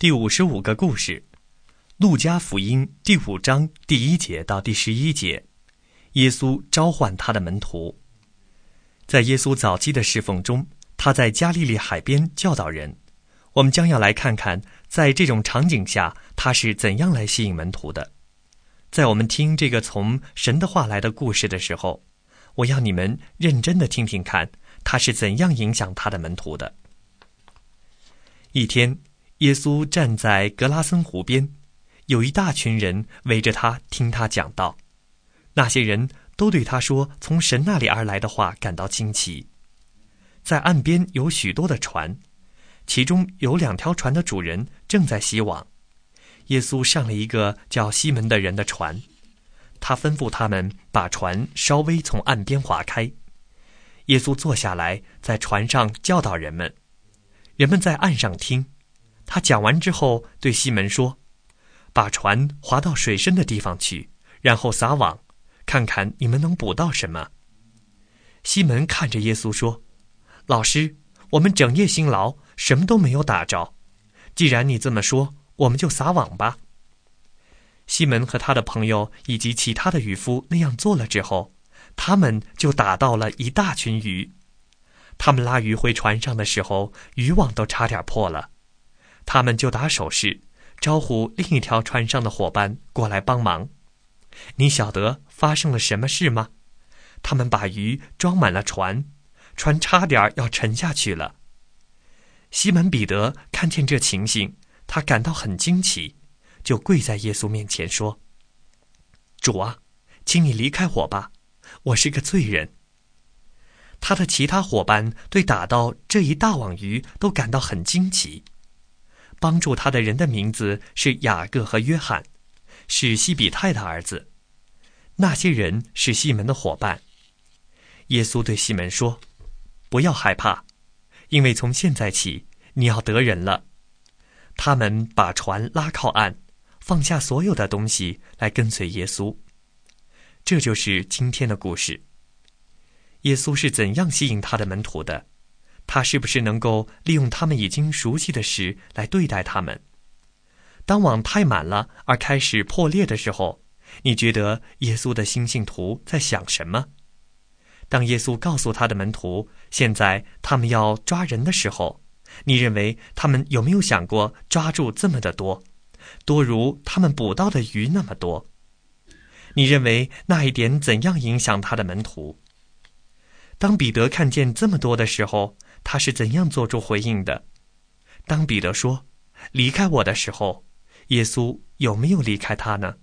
第55个故事，路加福音第5章第1节到第11节，耶稣召唤他的门徒。在耶稣早期的侍奉中，他在加利利海边教导人。我们将要来看看，在这种场景下，他是怎样来吸引门徒的。在我们听这个从神的话来的故事的时候，我要你们认真地听听看，他是怎样影响他的门徒的。一天，耶稣站在格拉森湖边，有一大群人围着他听他讲道。那些人都对他说从神那里而来的话感到惊奇。在岸边有许多的船，其中有2条船的主人正在洗网。耶稣上了一个叫西门的人的船，他吩咐他们把船稍微从岸边划开。耶稣坐下来，在船上教导人们。人们在岸上听。他讲完之后，对西门说：“把船划到水深的地方去，然后撒网，看看你们能捕到什么。”西门看着耶稣说：“老师，我们整夜辛劳，什么都没有打着。既然你这么说，我们就撒网吧。”西门和他的朋友以及其他的渔夫那样做了之后，他们就打到了一大群鱼。他们拉鱼回船上的时候，渔网都差点破了。他们就打手势，招呼另一条船上的伙伴过来帮忙。你晓得发生了什么事吗？他们把鱼装满了船，船差点要沉下去了。西门彼得看见这情形，他感到很惊奇，就跪在耶稣面前说：“主啊，请你离开我吧，我是个罪人。”他的其他伙伴对打到这一大网鱼都感到很惊奇。帮助他的人的名字是雅各和约翰，是西比泰的儿子。那些人是西门的伙伴。耶稣对西门说：“不要害怕，因为从现在起你要得人了。”他们把船拉靠岸，放下所有的东西来跟随耶稣。这就是今天的故事。耶稣是怎样吸引他的门徒的？他是不是能够利用他们已经熟悉的事来对待他们？当网太满了而开始破裂的时候，你觉得耶稣的新信徒在想什么？当耶稣告诉他的门徒，现在他们要抓人的时候，你认为他们有没有想过抓住这么的多，多如他们捕到的鱼那么多？你认为那一点怎样影响他的门徒？当彼得看见这么多的时候，他是怎样做出回应的？当彼得说：“离开我”的时候，耶稣有没有离开他呢？